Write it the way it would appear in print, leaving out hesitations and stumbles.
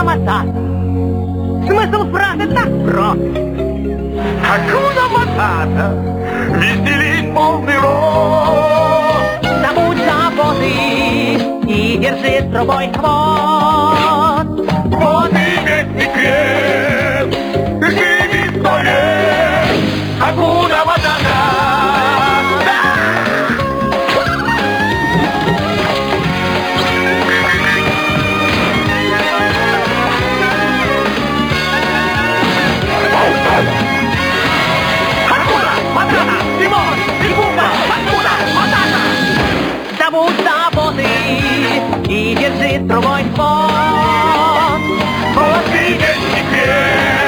Матата. Смысл фразы так прост. Акуна Матата, веселись полный рост. Забудь заботы и держи с трубой хвост. Вот и весь секрет, живи 100 лет. Акуна Матата. Забудь заботы и держи с трубой хвост. Вот и весь секрет.